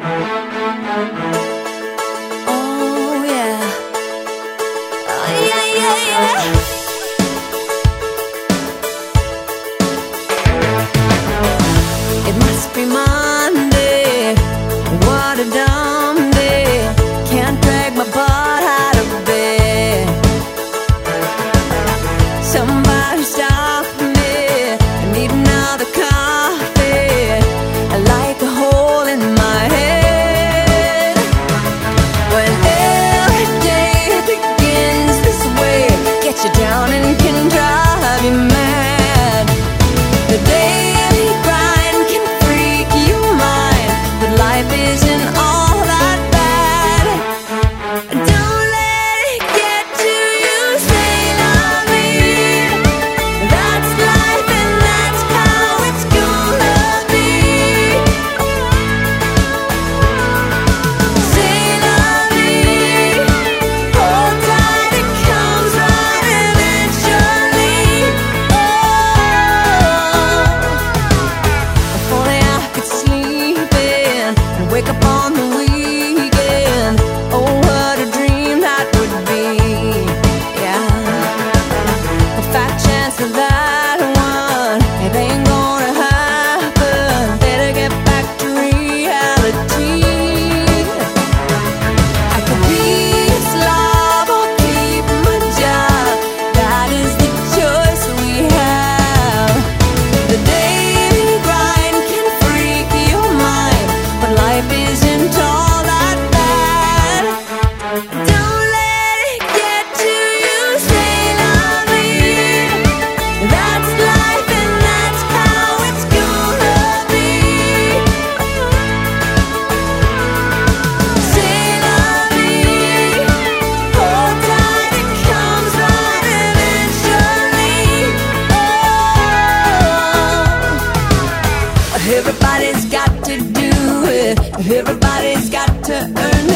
Oh yeah, oh yeah, yeah, yeah. It must be Monday. What a dumb day. Can't drag my butt out of bed. Somebody stop me. I need another coffee. I like a hole in my head. When every day begins this way, get you down and can drive you mad. The daily grind can freak your mind, but life isn't all that bad. Don't let it get to you, say love me. That's life and that's how it's gonna be. Say love me, hold tight, it comes right eventually. If only I could sleep in and wake up on the weekend. Oh, what a dream that would be. Yeah, a fat chance for that one. It ain't gonna happen. Better get back to reality. I could be a slob or keep my job. That is the choice we have. The daily grind can freak your mind, but life isn't all that bad. Don't let it get to you, say love me. That's life and that's how it's gonna be. Say love me, hold tight, it comes right eventually. Oh, everybody's got to do it. Everybody's got to earn